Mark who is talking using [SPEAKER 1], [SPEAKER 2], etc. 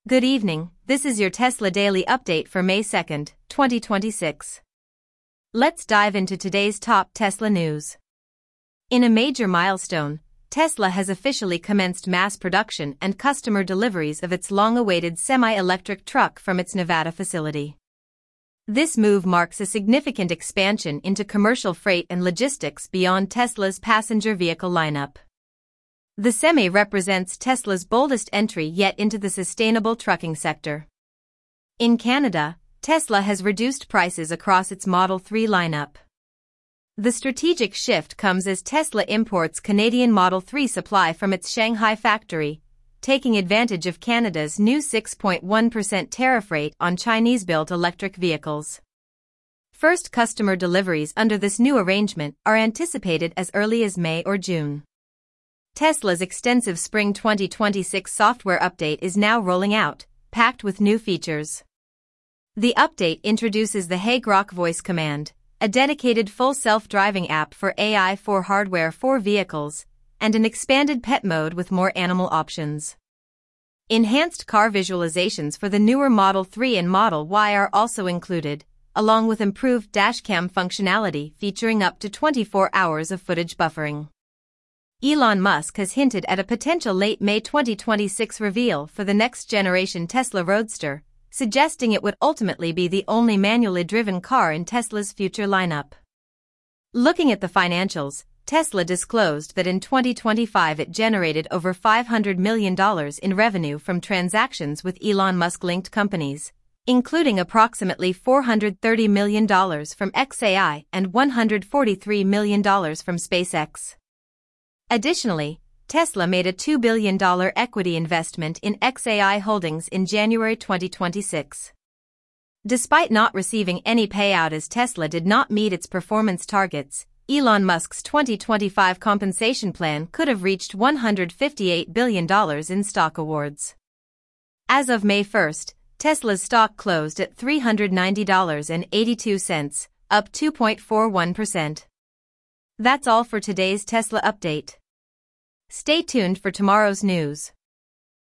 [SPEAKER 1] Good evening, this is your Tesla Daily Update for May 2nd, 2026. Let's dive into today's top Tesla news. In a major milestone, Tesla has officially commenced mass production and customer deliveries of its long-awaited semi-electric truck from its Nevada facility. This move marks a significant expansion into commercial freight and logistics beyond Tesla's passenger vehicle lineup. The Semi represents Tesla's boldest entry yet into the sustainable trucking sector. In Canada, Tesla has reduced prices across its Model 3 lineup. The strategic shift comes as Tesla imports Canadian Model 3 supply from its Shanghai factory, taking advantage of Canada's new 6.1% tariff rate on Chinese-built electric vehicles. First customer deliveries under this new arrangement are anticipated as early as May or June. Tesla's extensive Spring 2026 software update is now rolling out, packed with new features. The update introduces the Hey Grok voice command, a dedicated full self-driving app for AI for hardware for vehicles, and an expanded pet mode with more animal options. Enhanced car visualizations for the newer Model 3 and Model Y are also included, along with improved dashcam functionality featuring up to 24 hours of footage buffering. Elon Musk has hinted at a potential late May 2026 reveal for the next-generation Tesla Roadster, suggesting it would ultimately be the only manually driven car in Tesla's future lineup. Looking at the financials, Tesla disclosed that in 2025 it generated over $500 million in revenue from transactions with Elon Musk-linked companies, including approximately $430 million from xAI and $143 million from SpaceX. Additionally, Tesla made a $2 billion equity investment in xAI Holdings in January 2026. Despite not receiving any payout as Tesla did not meet its performance targets, Elon Musk's 2025 compensation plan could have reached $158 billion in stock awards. As of May 1st, Tesla's stock closed at $390.82, up 2.41%. That's all for today's Tesla update. Stay tuned for tomorrow's news.